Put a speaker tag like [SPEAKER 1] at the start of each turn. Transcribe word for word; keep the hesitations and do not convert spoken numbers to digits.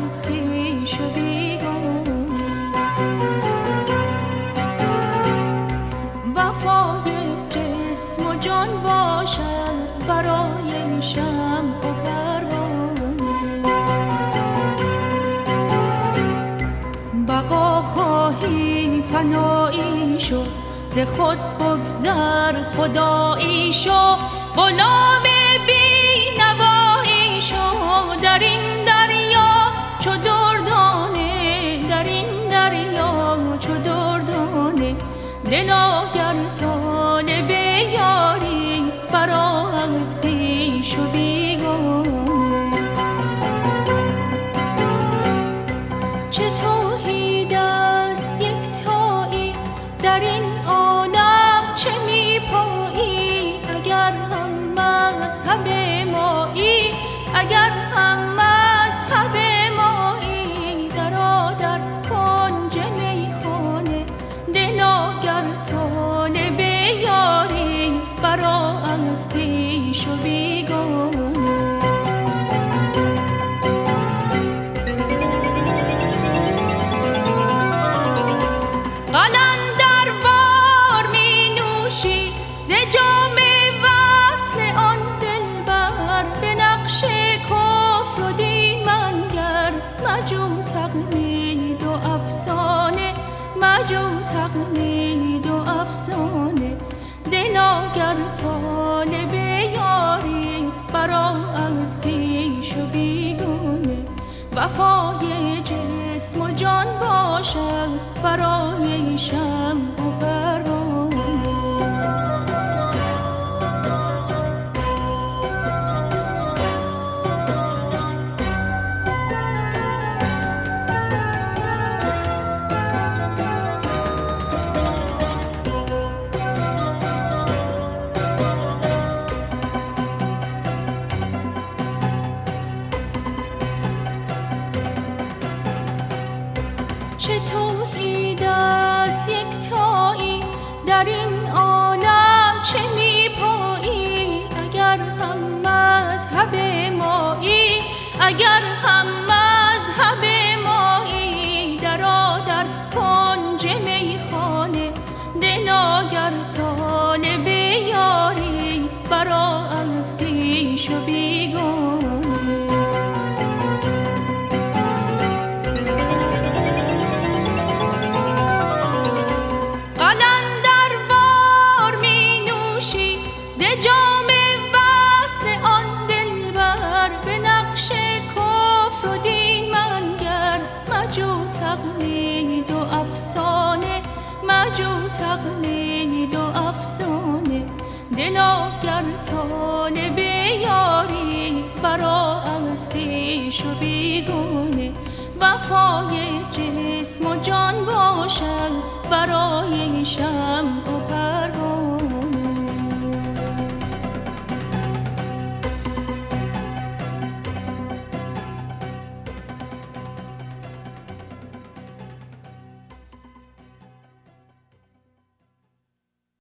[SPEAKER 1] از خویش و بیگانه. وفای جسم و جان باشد برای شمع و پروانه. بقا خواهی فنایی شو، ز خود بگذر خدایی شو، غلام بی نوایی شو. در این دریا چو دردانه، در این دریا چو دردانه، دلا گر طالب یاری برآ از خویش و بیگانه. چه توحید است یکتایی در این عالم، چه می پایی اگر هم مذهب مایی، اگر هم مذهب مایی. درآ در کنج میخانه، دلا گر طالب یاری برآ از خویش و بیگانه. قلندر بار می نوشی ز جام وصل آن دلبر، به نقش کفر و دین منگر. مجو تقلید و افسانه، مجو تقلید و افسانه، دلا گر طالب یاری برآ از خویش و بیگانه. وفای جسم و جان باشد برای شمع و پروانه. چه توحید است یکتایی در این عالم، چه می پایی اگر هم مذهب مایی، اگر هم مذهب مایی. درآ در کنج میخانه، دلا گر طالب یاری برآ از خویش و بیگانه. قلندر بار می نوشی ز جام وصل آن دلبر، به نقش کفر و دین منگر. مجو تقلید و افسانه، مجو تقلید و افسانه، دلا گر طالب یاری برآ از خویش و بیگانه. وفای جسم و جان باشد برای شمع و